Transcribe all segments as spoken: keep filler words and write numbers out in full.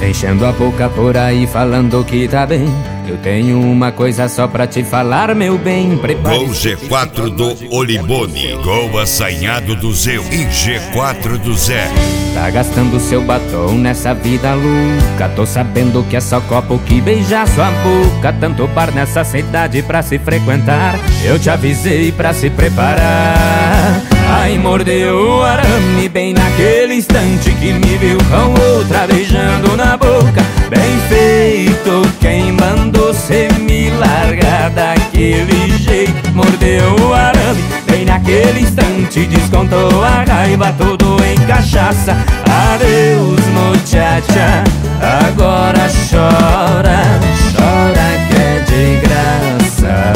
enchendo a boca por aí falando que tá bem. Eu tenho uma coisa só pra te falar, meu bem. Com G quatro do Olibone, com assanhado do Zeu e G quatro do Zé. Tá gastando seu batom nessa vida louca. Tô sabendo que é só copo que beija sua boca. Tanto bar nessa cidade pra se frequentar. Eu te avisei pra se preparar. Ai, mordeu o arame bem naquele instante que me viu com outra beijando na boca. Bem feito, quem mandou cê me largar daquele jeito? Mordeu o arame bem naquele instante, descontou a raiva tudo em cachaça. Adeus, muchacha, agora chora, chora que é de graça.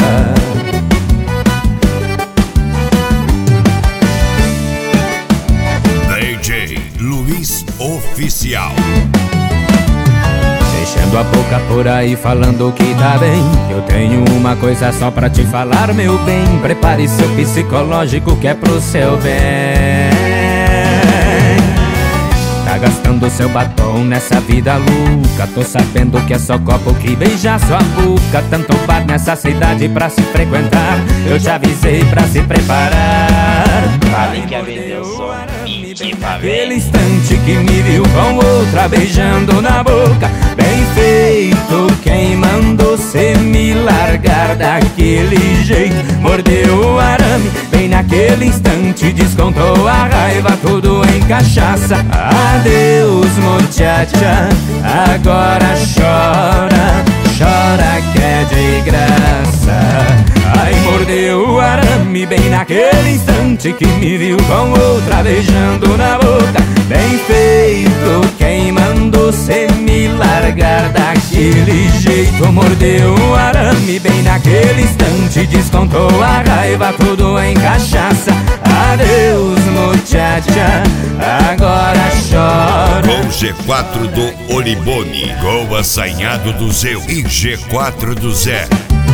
D J Luiz Oficial. Enchendo a boca por aí falando que tá bem. Eu tenho uma coisa só pra te falar, meu bem. Prepare seu psicológico que é pro seu bem. Tá gastando seu batom nessa vida louca. Tô sabendo que é só copo que beija sua boca. Tanto bar nessa cidade pra se frequentar. Eu te avisei pra se preparar. Falei que ia vender o som e naquele instante que me viu com outra beijando na boca. Bem feito, quem mandou cê me largar daquele jeito? Mordeu o arame bem naquele instante, descontou a raiva tudo em cachaça. Adeus, muchacha, agora chora, chora que é de graça. Ai, mordeu o arame bem naquele instante que me viu com outra beijando na boca. Bem feito, quem mandou cê me largar daquele jeito? Mordeu o arame bem naquele instante, descontou a raiva tudo em cachaça. Adeus, muchacha, agora chora. Com G quatro do Olibone, com assanhado do Zeu e G quatro do Zé.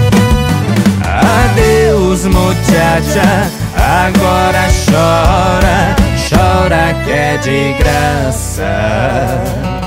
Adeus, muchacha, agora chora, chora que é de graça.